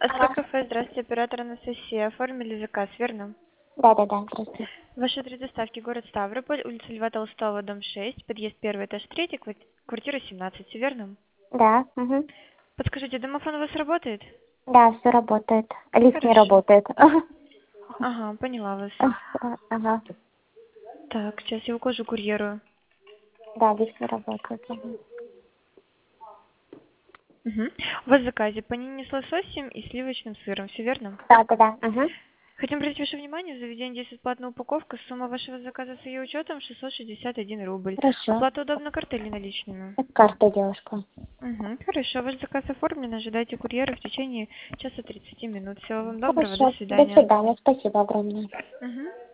Ага. Кафе, здравствуйте, оператор Анастасия. Оформили заказ, верно? Да, здравствуйте. Ваши адрес доставки город Ставрополь, улица Льва Толстого, дом 6, подъезд 1, этаж 3, квартира 17, всё верно? Да, угу. Подскажите, домофон у вас работает? Да, все работает. Лифт не Хорошо. работает. Ага, поняла вас. Ага. Так, сейчас я укажу курьеру. Да, лифт не работает. Мгм. Угу. У вас в заказе панини с лососем и сливочным сыром, все верно? Да. Угу. Хотим обратить ваше внимание, в заведении здесь бесплатная упаковка, сумма вашего заказа с ее учетом 661 рубль. Хорошо. Оплата удобна картой или наличными? Это карта, девушка. Угу, хорошо, ваш заказ оформлен, ожидайте курьера в течение часа 30 минут. Всего вам доброго, до Хорошо. До свидания. свидания. Спасибо огромное. Угу.